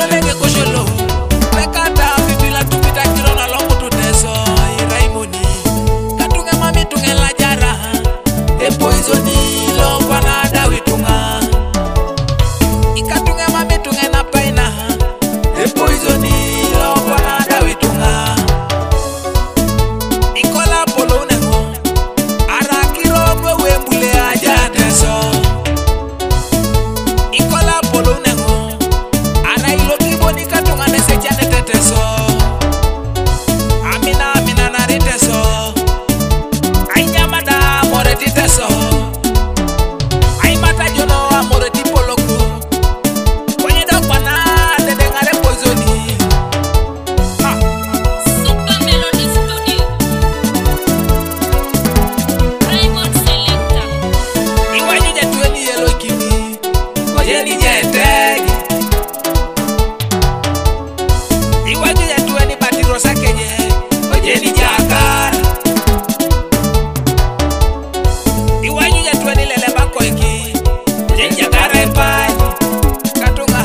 lenge kosholo pekata fitila tupita kirona longo tuteso iraimoni katunge mami tunge la jara e poisoni lo kwana dawitunga ikatunge mami tunge na paina e poisoni lo kwana dawitunga ikola polo nengo arakiro wewe mbule aja teso ikola polo nengo ana ilo kiboni katunga nese chane teteso amina amina nari teso ay nyamada more titeso ay mata jono amore ti poloko kwenye dokwana dede ngare poisoni Super Melody Studio. Raymond Selector. iwanyi jetueni yelo kimi kojeni jetegi iwanyi jetueni batirosa kenye kojeni jakara iwanyi jetueni lele bakoiki kojeni jakara epai katunga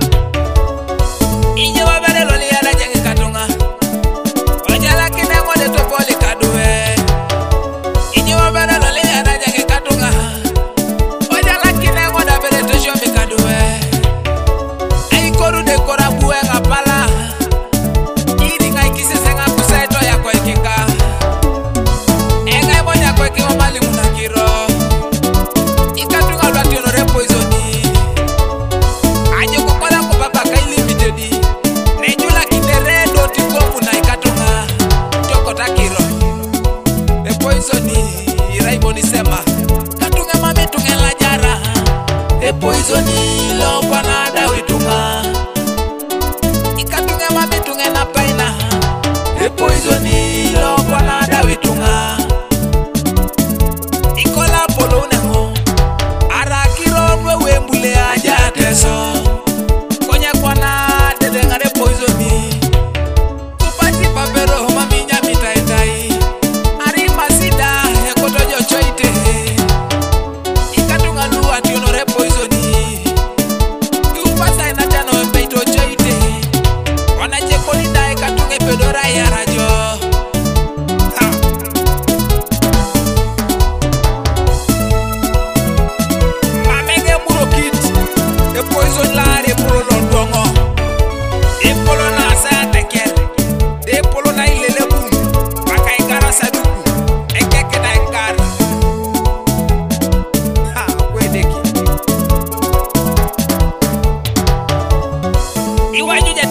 inye wabere loli yala jengi katunga ojala kine ngode topoli kaduwe inye wabere loli yala jengi katunga ojala kine ngode bere tosho mi kaduwe ay koru de kora buwe ngapala iri ngai kisese ngakuseto ya kwekinga engai monya kwekinga mali munakiro ikatunga lwati onore poisoni aje kokola ko baba kai limited nejula kindere do tikomu na ikatunga toko takiro e poisoni iraiboni sema katunga mami tunge la jara e poisoni lo kwana dawitunga ikatunga mami tunge na paina e poisoni lo kwana dawitunga ikola polo nengo arakiro wewe mbule aja teso konya kwana dede ngare poisoni kupati papero mami nyami taitai ari masida e kotojo choite ikatunga luwa tionore poisoni upasa ina jano peito choite wana chekoni dai katunge pedora ya rajo ha. Mamenge muro kit e poison lare puro londongo e polo na sa teker e polo na ilele bum baka ingara saduku e keke na ingara ha kwedeki iwanyu